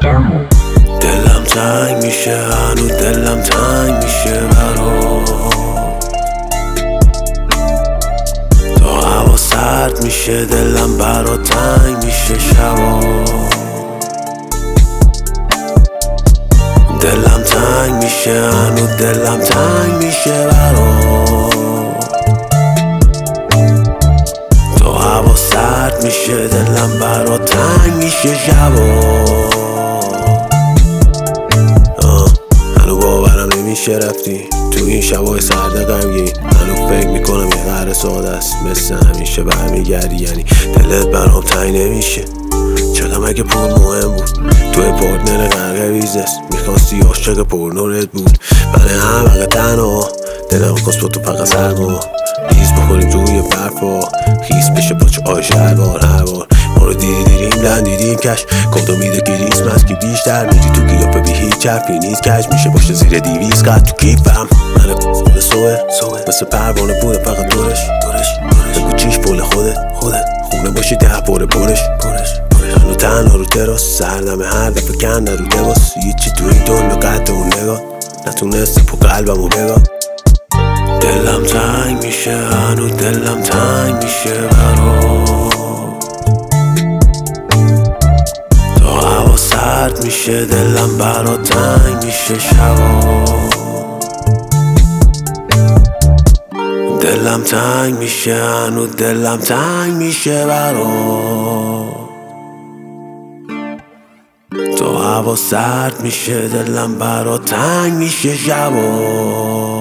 دلم تنگ میشه، هنوز دلم تنگ میشه برات. تا هوا سرد میشه دلم برات تنگ میشه شبا. دلم تنگ میشه، هنوز دلم تنگ میشه برات. تا هوا سرد میشه دلم برات تنگ میشه شبا. هنو باورم نمیشه رفتی تو این شبای سرد غمگین. هنو فکر میکنم یه قهر ساده است، مثل همیشه برمیگردی. یعنی دلت برام تنگ نمیشه چقدر مگه پول مهم بود؟ توی پارتنر غرق ویزست، میخواستی عاشق پرنورت بود. من همه تنها دلم خواست با تو فقط سرما ریز بخوریم توی برفا، خیس بشه پاچه آیش هر بار ما رو دیدیم دیدیم کش کدوم میده کریسمس که بیشتر میری تو گیاپه بی هیچ حرفی نیست کش میشه باشه زیر 200 قد تو کیفم. من خود سوه مثل پروانه بوده فقط دورش بگو چیش پول خودت خونه باشی 10 پرش هنو تنها رو تراس سردمه هر دفعه کنده رو لباس. یه چی تو این دنیا قد اون نگاه نتونسته پو قلبمو بگاه. دلم تنگ میشه، هنو دلم تنگ میشه برات. تا هوا سرد میشه دلم برات تنگ میشه شبا. دلم تنگ میشه، هنو دلم تنگ میشه برات. تا هوا سرد میشه دلم برات تنگ میشه شبا.